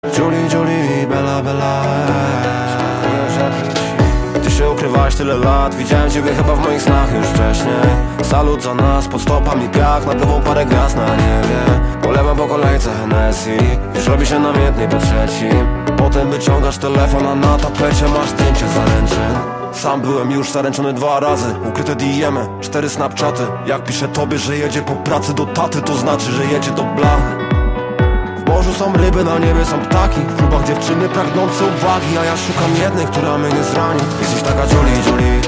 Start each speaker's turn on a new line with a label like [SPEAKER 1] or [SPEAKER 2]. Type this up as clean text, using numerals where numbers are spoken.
[SPEAKER 1] Julie, Julie, Bella, Bella, Ty się ukrywałaś tyle lat, widziałem ciebie chyba w moich snach już wcześniej. Salut za nas, pod stopami piach, napływał parę gwiazd na niebie. Polewam po kolejce Hennessy, już robi się namiętnie po trzecim. Potem wyciągasz telefon, a na tapecie masz zdjęcie zaręczyn. Sam byłem już zaręczony 2 razy, ukryte DM-y, 4 snapchaty. Jak piszę tobie, że jedzie po pracy do taty, to znaczy, że jedzie do blachy. W morzu są ryby, na niebie są ptaki, w klubach dziewczyny pragnące uwagi, a ja szukam jednej, która mnie nie zrani. Jesteś taka Julie, Julie.